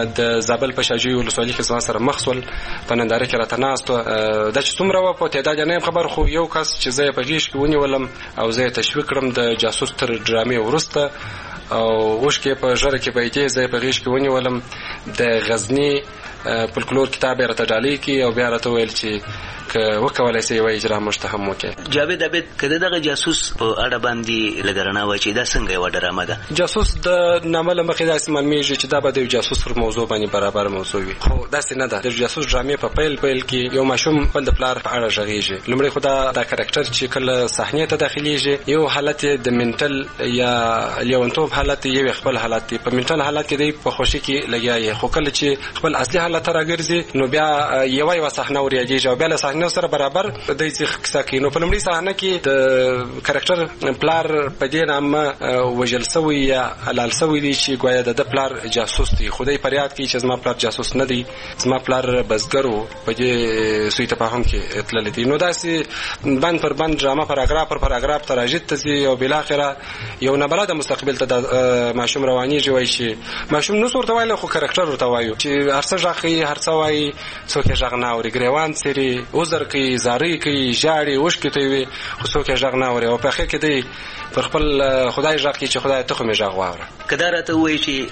د زابل په شاجوی ولسوالي کې زما سره مخ سول، په ننداره کې راته ناست وه. دا چې څومره وه په تعداد نه یم خبر، خو یو کس چې زه یې په غېږ کې ونیولم او زه یې تشویق کړم د جاسوس تر ډرامې وروسته او وشکې په ژره کې بېټې زه په غیږ کې ونیولم د غزني فولکلور کتاب یې راته ډالۍ کړي او بیا راته ویل چې که وکولای شي یوه اجرا موږ ته هم وکړي. جاوید عبید که د دغه جاسوس په اړه باندې لږ رڼا وایي چې دا څنګه یوه ډرامه ده؟ جاسوس د نامه له مخې داسې معلومیږي چې دا به د یو جاسوس پر موضوع باندې برابر موضوع وي، خو داسې نه ده. د جاسوس ډرامې په پیل پیل کې یو ماشوم خپل د پلار په اړه غږېږي. لومړی خو دا دا کرکټر چې کله صحنې ته داخليږي یو حالت د منټل یا لیونتوب حالت یو خپل حالت په منټل حالت کې دی په خوشي کې لګیایي، خو کله چې خپل اصلي حالت راګرځي نو بیا یو یو صحنه ورېږي او بیا له صحنې سره برابر د دې کیسه کې. نو په لومړي صحنه کې د کرکټر پلار په دې نامه وژل شوی یا حلال شوی دی چې ګویا د پلار جاسوس دی. خدای فریاد کوي چې زما پلار جاسوس نه دی، زما پلار بزګرو په دې سوی تفاهم کې تللی دی. نو داسې بند پر بند ډرامه پاراګراف پر پاراګراف تراجت ته ځي او بالاخره یو نبرده مستقبل ته د ماشوم روانیږي. وایي چې ماشوم نو ورته وایي خو کرکټر ورته وایي چې هر څه ژغ هر څه وایي، څوک یې ژغ نه اوري، ګریوان څیري، عذر کوي، زارۍ کوي، ژاړي، اوښکې تویوي، خو څوک یې ژغ نه اوري او په اخر کې دی پر خپل خدای ژغ کوي چې خدای ته خو مې ژغ واوره. که دا راته ووایي چې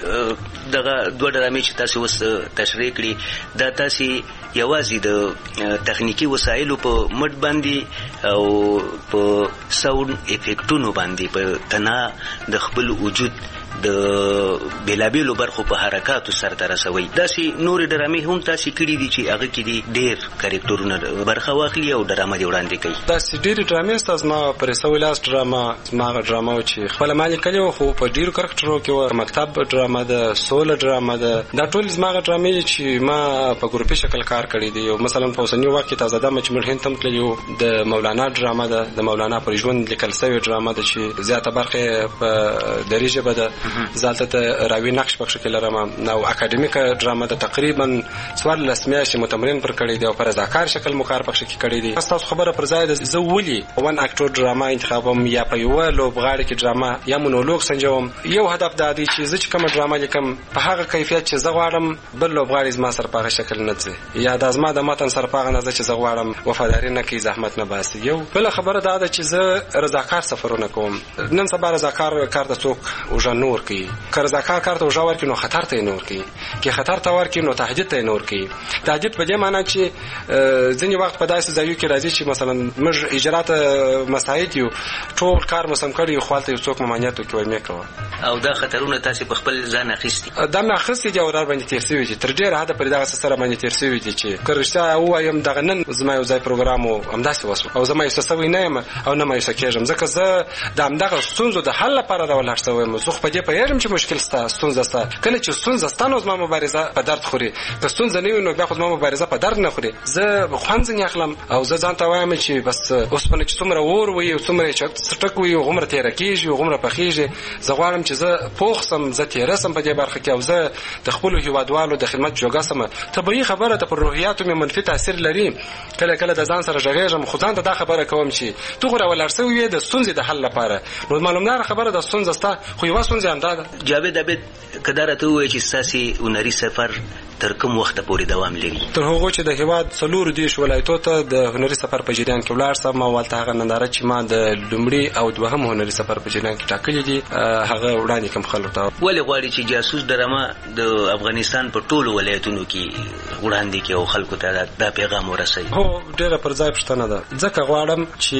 دغه دوه ډرامې چې تاسې اوس تشریح کړي دا تاسې یوازې د تخنیکي وسایلو په مټ باندې او په ساوند افیکټونو باندې په تنا د خپل وجود د بیلابیلو برخو په حرکاتو سرته رسوي، داسې نورې ډرامې هم تاسې کړي دي چې هغه کې دي ډېر کرکټرونه برخه واخلي او ډرامه دې وړاندې کوي؟ داسې ډېرې ډرامې سته. زما پر سوی لاس ډرامه زما هغه ډرامه و چې خپله ما لیکلې وه، خو په ډېرو کرکټرو کې وه. مکتب ډرامه ده، سوله ډرامه ده، دا ټول زما هغه ډرامې چې ما په ګروپي شکل کار کړی دی. او مثلا په اوسني وخت کې تازه دمه چې موږ هند ته هم تللي وو، د مولانا ډرامه ده، د مولانا پر ژوند لیکل سوې ډرامه ده چې زیاته برخه په دري ژبه ده. زالته ته راوي نقش پکښ کې لرم. نو اکاډمیکه ډرامه ده، تقریبا څوارلس میاشتې متمرین پر کړی دی او پر رضاکار شکل مو کار پکښ کې کړی دی. تاسو خبره پر ځای ده زه ولي ون اکټور ډرامه انتخابوم یا په یو لوبغاړي کې ډرامه یا مونولوګ سنجوم. یو هدف دا دی چې زه چې کوم ډرامه لیکم په هغه کیفیت چې زه غواړم بل لوبغاړي زما سره په هغه شکل نه ځي یا د زما د متن سره په هغه نه چې زه غواړم وفاداري نه کوي، زحمت نه باسي. یو بل خبره دا ده چې زه رضاکار سفرونه کوم. نن سبا رضاکار کار د څوک وژن نور کوي، که رضاکار کار ته وژا ورکړي نو خطر ته نور کوي، که خطر ته ورکړي نو تهدید ته نور کوي. تهدید په دې معنی چې ځینې وخت په داسې ځایو کې راځي چې مثلا موږ اجرات مساعد یو ټول کار مسم کړی خو هلته یو څوک ممانعت وکړي وایي مې کوه. او دا خطرونه تاسې په خپل ځان اخیستي؟ دا مې اخیستي دي او را باندې تېر شوي دي، تر ډېره حده پورې دغسې سره باندې تېر شوي دي چې که رښتیا ووایم دغه نن زما یو ځای پروګرام و همداسې وشو او زه مایوسه سوی نه یم او نه مایوسه کېږم، ځکه زه د همدغه ستونزو د حل لپاره راولاړ شوی یم. زه خو په دې پوهېږم چې مشکل شته، ستونزه شته. کله چې ستونزه شته نو زما مبارزه په درد خوري، که ستونزه نه وي نو بیا خو زما مبارزه په درد نه خوري. زه خوند ځینې اخلم او زه ځان ته وایم چې بس اوسپنه چې څومره اور وي او څومره چې څټک وي هغومره تېره کېږي هغومره پخېږي. زه غواړم چې زه پوخ سم، زه تېره سم په دې برخه کې او زه د خپلو هېوادوالو د خدمت جوګه سم. طبیعي خبره ده، پر روحیاتو مې منفي تاثیر لري. کله کله د ځان سره غږېږم خو ځان ته دا خبره کوم چې ته خو راولاړ شوی یې د ستونزې د حل لپاره. نو معلومداره خبره ده ستونزه شته، خو یوه ستونزه همدا ده. جاوید عبید که دا راته ووایي چې ستاسې هنري سفر تر کوم وخته پورې دوام لري؟ تر هغو چې د هېواد څلورو دېرشو ولایتو ته د هنري سفر په جریان کې ولاړ سم. او هلته هغه ننداره چې ما د لومړي او دوهم هنري سفر په جریان کې ټاکلي دي هغه وړاندې کړم خلکو ته. ولې غواړي چې جاسوس ډرامه د افغانستان په ټولو ولایتونو کې وړاندې کړي او خلکو ته دا پیغام ورسوي؟ هو ډېره پر ځای پوښتنه ده، ځکه غواړم چې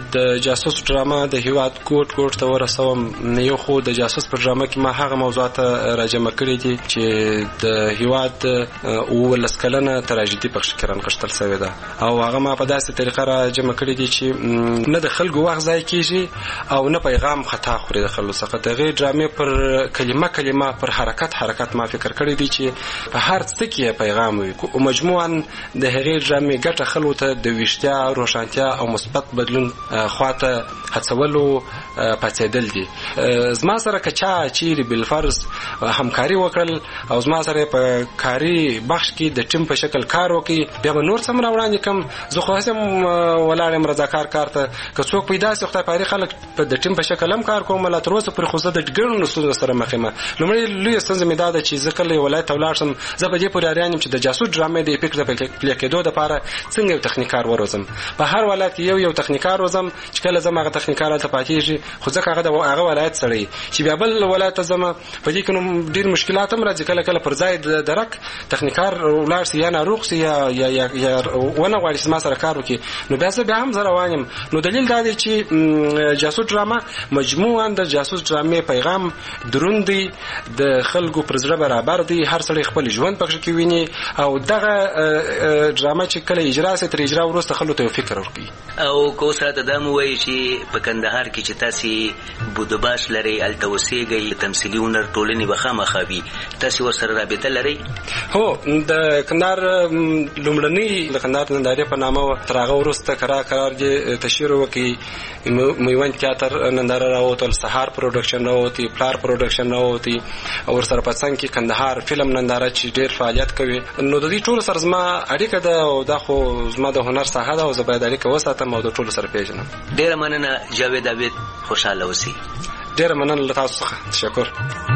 د جاسوس ډرامه د هېواد ګوټ ګوټ ته ورسوم. یو خو د جاسوس په ډرامه کې ما هغه موضوعات راجمع کړي دي چې د هېواد اوولس کلنه تراژیدي پکښې کې رانغښتل شوې ده او هغه ما په داسې طریقه راجمع کړي دي چې نه د خلکو وخت ضایع کېږي او نه پیغام خطا خوري د خلکو څخه. د هغې ډرامې پر کلمه کلمه پر حرکت حرکت ما فکر کړی دی چې په هر څه کې پیغام وي. مجموعاً د هغې ډرامې ګټه خلکو ته د ویښتیا، روښانتیا او مثبت بدلون خواته هڅولو پاڅېدل دي. زما سره که چا چیرې بالفرض همکاري وکړل او زما سره په کاري بخش کې د ټیم په شکل کار وکړي بیا به نور څه هم راوړاندې کړم. زه خو هسې هم ولاړ یم رضاکار کار ته. که څوک پیدا شي خدای پاري خلک د ټیم په شکل هم کار کوم. لا تر اوسه پورې خو زه د ګڼو ستونزو سره مخ یم. لومړۍ لویه ستونزه مې دا ده چې زه کله یو ولایت ته ولاړ شم زه په دې پورې حیران یم چې د جاسوس ډرامې د افیکټ د پلي کېدو دپاره څنګه یو تخنیکار وروزم. په هر ولایت کې یو یو تخنیکار روزم چې کله زه هغه تخنیکار هلته پاتېږي خو ځکه هغه د هغه ولایت سړی چې بیا بل بل ولایت زما په دې کې نو ډیر مشکلات هم راځي کله کله پر ځای د درک تخنیکار ولر سي یا ناروغ سي یا یا یا ونه غواړي چې ما سره کار وکړي نو بیا زه بیا هم زه روانم. نو دلیل دا دی چې جاسوس ډرامه مجموعاً د جاسوس ډرامې پیغام دروندي د خلکو پر زړه برابر دی، هر سړی خپل ژوند پکې کې ویني او دغه ډرامه چې کله اجرا سي تر اجرا وروسته خلکو ته فکر ورکړي. او کو ساته دا مو وایي چې په کندهار کې چې تاسو بودباش لري التوسيږي تمثيلي هنر ټولنې بخامخه وي، تاسو ورسره رابطه لري؟ هو د کندهار لومړنی د کندهار نندارې په نامه ترغه ورسته کرا قرار دي تشهیر وکي میوان تیاتر ننداره راوته، سهار پروډکشن راوته، پلار پروډکشن راوته او سره پڅنګ کې کندهار فلم ننداره چې ډیر فعالیت کوي. نو د دې ټول سره زما اړیکه ده او دا خو زما د هنر ساحه ده او زه باید اړیکه وساتم او د ټول سره پیژنم. ډیر مننه جاوید عابد، خوشاله اوسئ. ډیر مننه له تاسو څخه، تشکر.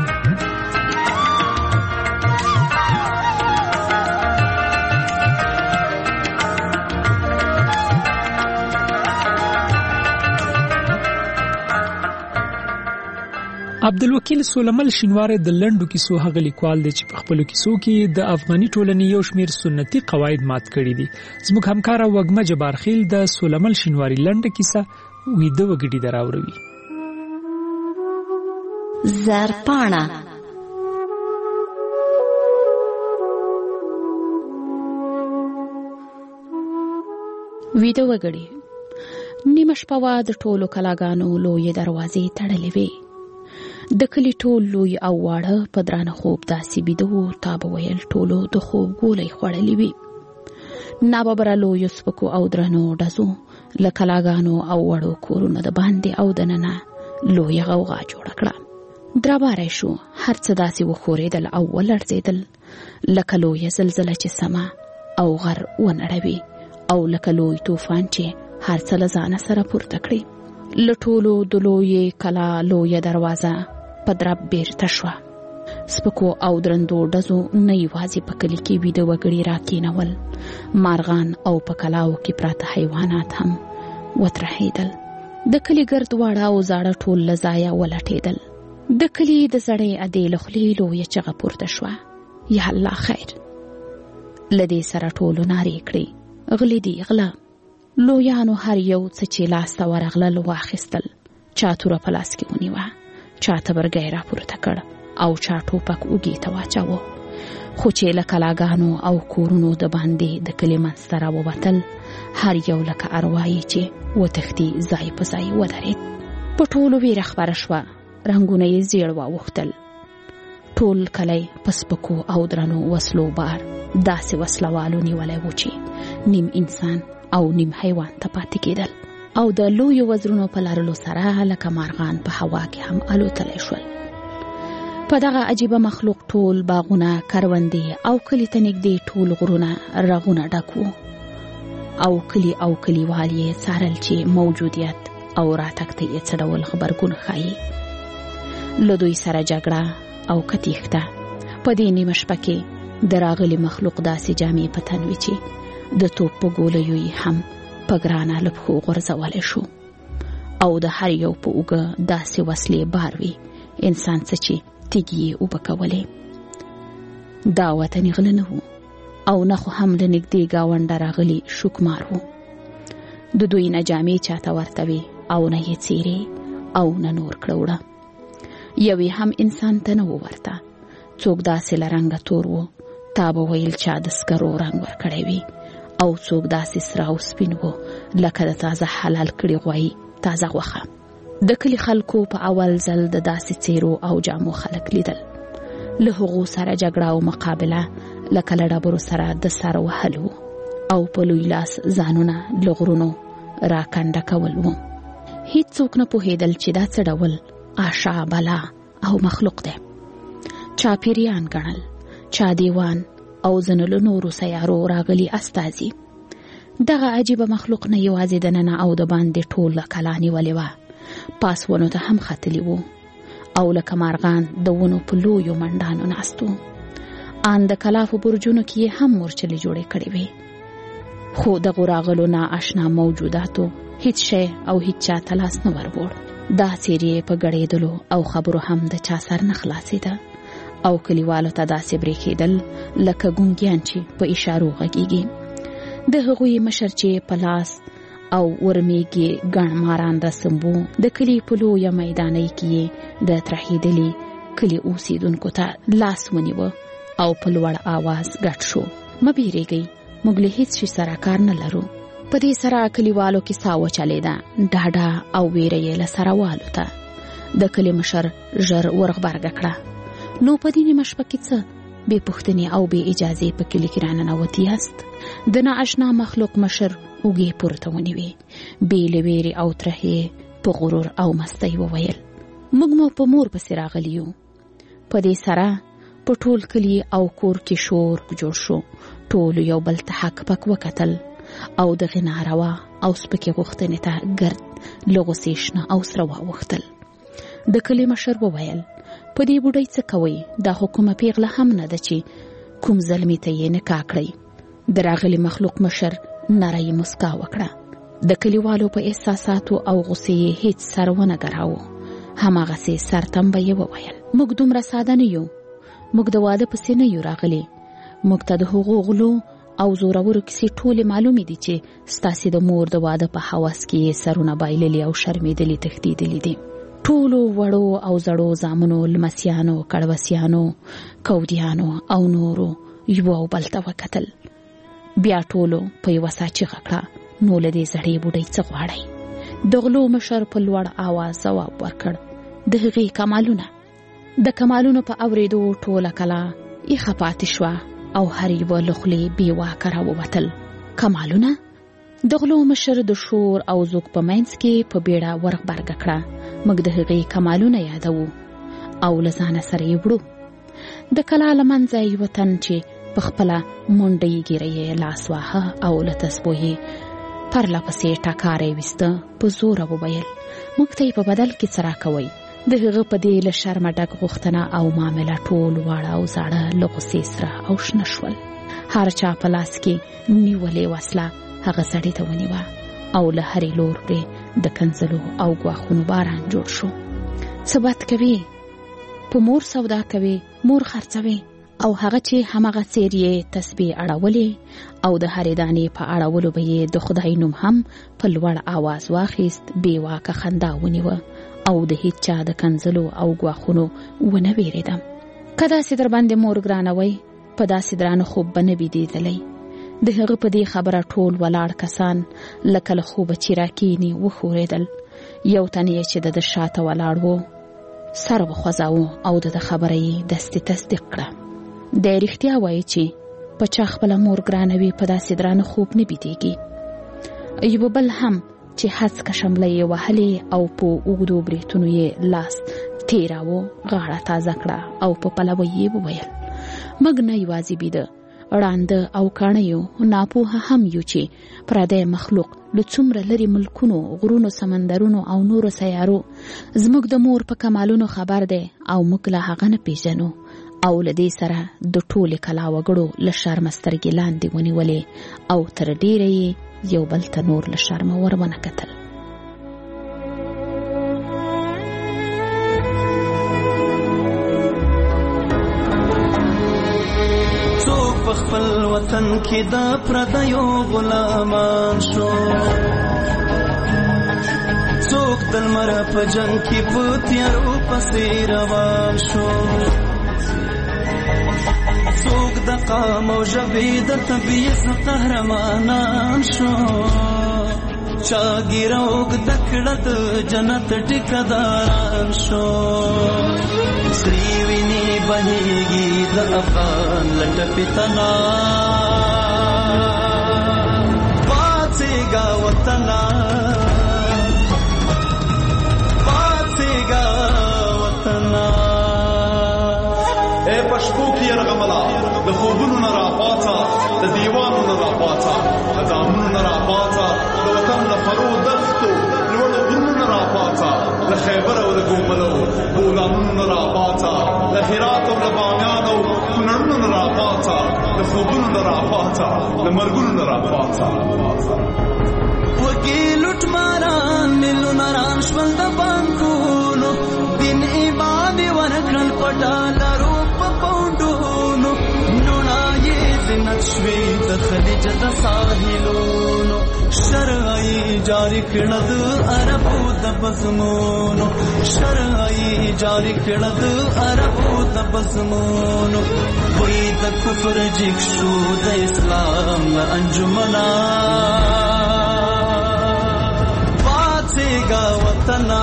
عبدالوکیل سولمل شینواری د لنډو کیسو هغه لیکوال دی چې په خپلو کیسو کې د افغاني ټولنې یو شمېر سنتي قواعد مات کړي دي. زموږ همکاره وږمه جبارخیل د سولمل شینواری لنډه کیسه ویده وګړي دراوروي. زرپاڼه ویده وګړي. نیمه شپه وه، د ټولو کلاګانو لویې دروازې تړلې وې. د کلي ټول لوی او واړه په درانه خوب داسې بیده وو، تا به ویل ټولو د خوب ګولۍ خوړلې وي. ناببره لویو سپکو او درنو ډزو له کلاګانو او وړو کورونو د باندې او دننه لویه غوغا جوړه کړه. درباره شو، هر څه داسې وښورېدل او ولړزېدل لکه لویه زلزله چې سمه او غر ونړوي او لکه لوی طوفان چې هر څه له ځانه سره پورته کړي. له ټولو د لویې کلا لویه دروازه په درب بیرته شوه. سپکو او درندو ډزو نه یوازې په کلي کې ویده وګړي راکېنول، مارغان او په کلاو کې پراته حیوانات هم وترهېدل. د کلي ګرد واړه او زاړه ټول له ځایه ولټېدل. د کلي د زړې ادې له خولې لویه چغه پورته شوه، یا الله خیر. له دې سره ټولو نارې کړې، غلي دي غله. لویانو هر یو څه چې لاس ته ورغلل واخیستل. چا توره په لاس کې ونیوه، چا تبرګی راپورته کړ او چا ټوپک اوږې ته واچاوه. خو چې له کلاګانو او کورونو د باندې د کلي منځته راووتل، هر یو لکه اروايي چې وتښتي ځای په ځای ودرېد. په ټولو ویره خپره شوه، رنګونه یې زیړ واوښتل. ټول کلی په سپکو او درنو وسلو بار داسې وسلوالو نیولی و چې نیم انسان او نیم حیوان ته پاتې کېدل او د لویو وزرونو په لرلو سره لکه مارغان په هوا کې هم الوتلی شول. په دغه عجیبه مخلوق ټول باغونه، کروندې او کلي ته نږدې ټول غرونه رغونه ډک وو او کلي او کلیوال یې څارل چې موجودیت او راتګ ته یې څه ډول غبرګون ښایي. له دوی سره جګړه او کتیښته. په دې نیمه شپه کې د راغلي مخلوق داسې جامې په تن وې چې د توپ په ګولیو یې هم په ګرانه له پښو غورځولی شو او د هر یو په اوږه داسې وسلې بار وي انسان څه چې تیږې یې اوبه کولې. دا وطني غله نه وو او نه خو هم له نږدې ګاونډه راغلي شوکمار وو. د دوی نه جامې چاته ورته وې او نه یې څیرې او نه نور کړوړه. یوې هم انسان ته نه و ورته. څوک داسې له رنګه تور وو، تا به ویل چا د سکرو رنګ ورکړی وي، او څوک داسې سره او سپین وو لکه د تازه حلال کړي غوایي تازه غوښه. د کلي خلکو په اول ځل د داسې څیرو او جامو خلک لیدل. له هغو سره جګړه او مقابله لکه له ډبرو سره د سر وهل وو او په لوی لاس ځانونه له غرونو راکنډه کول وو. هیڅوک نه پوهېدل چې دا څه ډول آشا بلا او مخلوق دی. چا پیریان ګڼل، چا دیوان او ځینو له نورو سیارو راغلي استازي. دغه عجیبه مخلوق نه یوازې دننه او د باندې ټوله کلا نیولې وه، پاسونو ته هم ختلي وو او لکه مارغان د ونو په لویو منډانو ناست وو. ان د کلا په برجونو کې یې هم مورچلې جوړې کړې وې. خو دغو راغلو نا آشنا موجوداتو هیڅ شی او هیڅ چا ته لاس نه وربوړ. دا څیرې په ګړېدلو او خبرو هم د چا سر نه خلاصېده او کلیوالو ته داسې برېښېدل لکه ګونګیان چې په اشارو غږېږي. د هغوی مشر چې په لاس او ورمېږي ګڼ ماران رسم وو، د کلي په لویه میدانۍ کې د ترهېدلي کلي اوسېدونکو ته لاس ونیوه او په لوړ آواز ګډ شو: مه بیریږئ، موږ له هېڅ شي سره کار نه لرو. په دې سره کلیوالو کې ساه وچلېده، ډاډه او ویره یې له سره والوته. د کلي مشر ژر ورغبرګه کړه: نو په دې نیمه شپه کې څه بې پوښتنې او بې اجازې په کلي کې راننوتي یاست؟ د نااشنا مخلوق مشر اوږې پورته ونیوې، بې له ویرې او ترهې په غرور او مستۍ وویل: موږ مو په مور پسې راغلي یو. په دې سره په ټول کلي او کور کې شور جوړ شو. ټولو یو بل ته حق پک وکتل او دغې ناروا او سپکې غوښتنې ته ګرد له غوسې شنه او سره واوښتل. د کلي مشر وویل: په دې بوډۍ څه کوئ؟ دا خو کومه پیغله هم نه ده چې کوم زلمي ته یې نکاح کړئ. د راغلي مخلوق مشر نری مسکا وکړه. د کلیوالو په احساساتو او غوسې یې هیڅ سر ونه ګراوه. هماغسې سرتمبه یې وویل: موږ دومره ساده نه یو، موږ د واده پسې نه یو راغلي. موږ ته د هغو غلو او زورورو کیسې ټولې معلومې دي چې ستاسې د مور د واده په هوس کې سرونه بایللي او شرمېدلي تښتېدلي دي. ټولو وړو او زړو زامنو، لمسیانو، کړوسیانو، کودیانو او نورو یو او بل ته وکتل. بیا ټولو په یوه ساه چیغه کړه: نو له دې زړې بوډۍ څه غواړئ؟ د غلو مشر په لوړ آواز ځواب ورکړ: د هغې کمالونه. د کمالونو په اورېدو ټوله کلا یخه پاتې شوه او هر یوه له خولې بې واکه راووتل. کمالونه؟ د غلو مشر د شور او زوږ په منځ کې په بیړه ورغبرګه کړه: موږ د هغې کمالونه یادوو او له ځانه سره یې وړو. د کلا له منځه یوه تن چې په خپله منډه یې ګیره یې لاس واهه او له تسبو یې پرله پسې ټکاری ویسته، په زوره وویل: موږ ته یې په بدل کې څه راکوئ؟ د هغه په دې له شرمه ډک غوښتنه او معامله ټول واړه او زاړه له غوسې سره او شنه شول. هر چا په لاس کې نیولې وسله هغه سړي ته ونیوه او له هرې لور پرې د کنځلو او ګواښونو باران جوړ شو. څه بد کوي؟ په مور سودا کوي، مور خرڅوي. او هغه چې همغه څیر یې تسبیح اړولې او د هرې دانې په اړولو به یې د خدای نوم هم په لوړ آواز واخیست، بې واکه خندا ونیوه او د هیڅ چا د کنځلو او ګواښونو ونه ویرېده. که داسې در باندې مور ګرانه وی، په داسې درانه خوب به نه بیدېدلی. د هغه په دې خبره ټول ولاړ کسان لکه له خوبه چې راکېني وښورېدل. یو تن یې چې د ده شاته ولاړ و سر وخوځاوه او د ده خبره یې دستې تصدیق کړه. دی رښتیا وایي چې په چا خپله مور ګرانه وي په داسې درانه خوب نه بیدېږي. یو بل هم چې هسکه شمله یې وهلې او په اوږدو برېتونو یې لاس تېراوه غاړه تازه کړه او په پلوه یې وویل: موږ نه یوازې بیده، ړانده او کاڼه یو، ناپوهه هم یو چې پردی مخلوق له څومره لرې ملکونو، غرونو، سمندرونو او نورو سیارو زموږ د مور په کمالونو خبر دی او موږ له هغه نه پیژنو. او له دې سره د ټولې کلا وګړو له شرمه سترګې لاندې ونیولې او تر ډیره یې یو بل ته نور له شرمه ور ونه کتل. څوک په خپل وطن کې د پردیو غلامان شو، څوک د لمر په جنګ کې په تیارو پسې روان شو، څوک د قام او ژبې د طبیعت قهرمانان شو، چا ګیره اوږده کړه د جنت ټیکهداران شو. سرې وینې بهېږي د افغان له ټپې تنا، پاڅېږه وطنه، پاڅېږه وطنه. ای په شپو کې یرغمله، د خوبونو نه راپاڅه، د دیوانو نه راپاڅه، د دامونو نه راپاڅه، د وطن له فرو دښتو لوړو غرونو نه راپاڅه، له خیبر او د ګوملو بولانونو نه راپاڅه، له هرات او له بامیان او کونړونو نه راپاڅه، د خوبونو نه راپاڅه، د مرګونو نه راپاڅه. وږي لوټماران ملونه راشول د بانکونو دین ایمان ورکړل پټالرو په پوندونو نونای زینت شوي د خلیج د ساحلونو شرعي جاری کړل د عربو د بزمونو شرعي جاری کړل د عربو د بزمونو وې د کفر جګ شو د اسلام انجمنا واڅېګا وطن